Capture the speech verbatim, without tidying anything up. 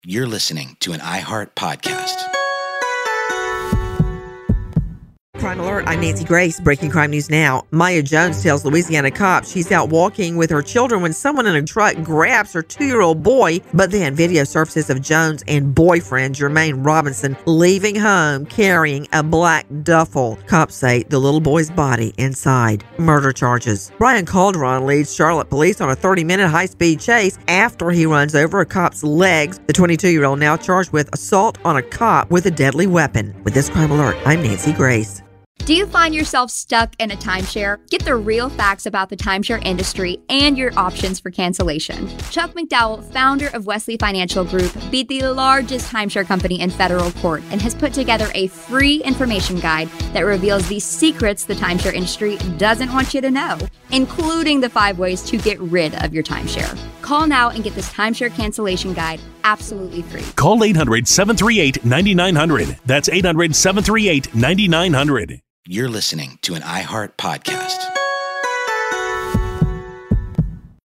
You're listening to an iHeart podcast. Crime Alert, I'm Nancy Grace. Breaking crime news now. Maya Jones tells Louisiana cops she's out walking with her children when someone in a truck grabs her two-year-old boy. But then video surfaces of Jones and boyfriend Jermaine Robinson leaving home carrying a black duffel. Cops say the little boy's body inside. Murder charges. Brian Calderon leads Charlotte police on a thirty-minute high-speed chase after he runs over a cop's legs. The twenty-two-year-old now charged with assault on a cop with a deadly weapon. With this Crime Alert, I'm Nancy Grace. Do you find yourself stuck in a timeshare? Get the real facts about the timeshare industry and your options for cancellation. Chuck McDowell, founder of Wesley Financial Group, beat the largest timeshare company in federal court and has put together a free information guide that reveals the secrets the timeshare industry doesn't want you to know, including the five ways to get rid of your timeshare. Call now and get this timeshare cancellation guide absolutely free. Call eight hundred, seven three eight, nine nine zero zero. That's eight hundred, seven three eight, nine nine zero zero. You're listening to an iHeart podcast.